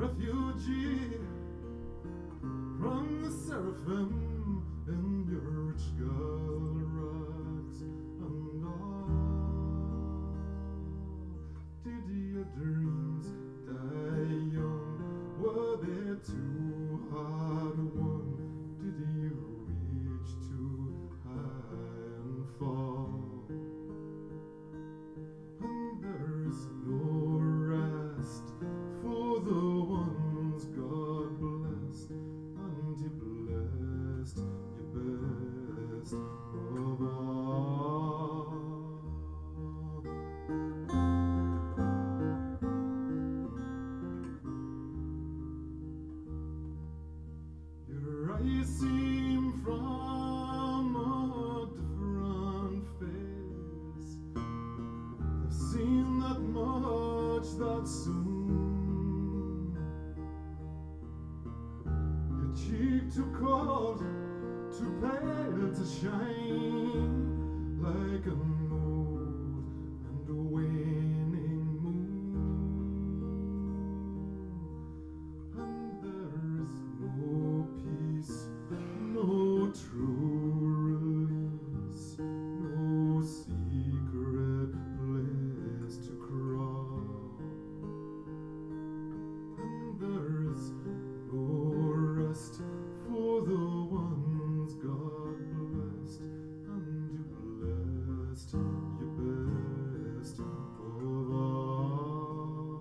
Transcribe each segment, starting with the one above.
refugee from the seraphim in your rich girl rags and all. Did your dreams die young? Were they too hard won? Did you reach too high and fall? And there is no rest for the ones God blessed, and He blessed you best of all. Your eyes seem from a different face. They've seen that much that soon. Your cheek too cold, too pale to shine, like an old and waning moon. And there is no peace, no true release, no secret place to crawl. And there is no rest for the ones God blessed, and you blessed your best of all.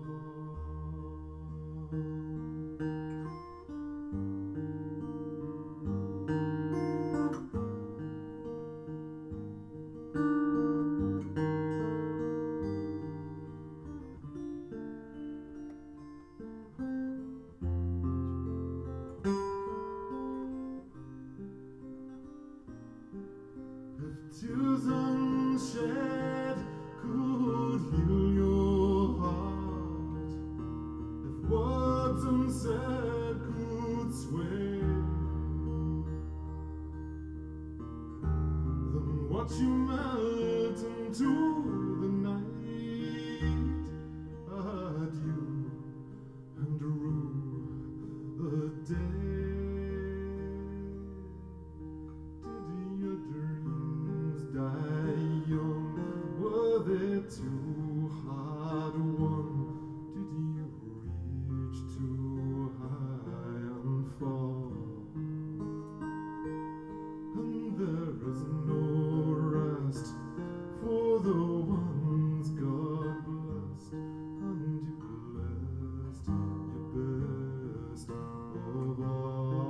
If tears unshed could heal your heart, if words unsaid could sway, then watch you melt into the night, adieu and rue the day. Did your dreams die young? Were they too hard won? Did you reach too high and fall? And there is no rest for the ones God blessed, and you blessed your best of all.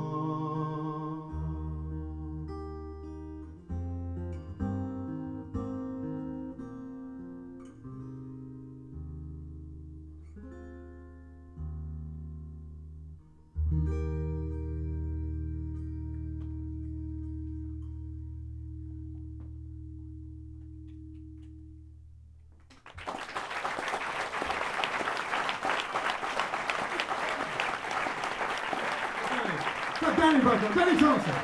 Danny Butler, Danny Thompson.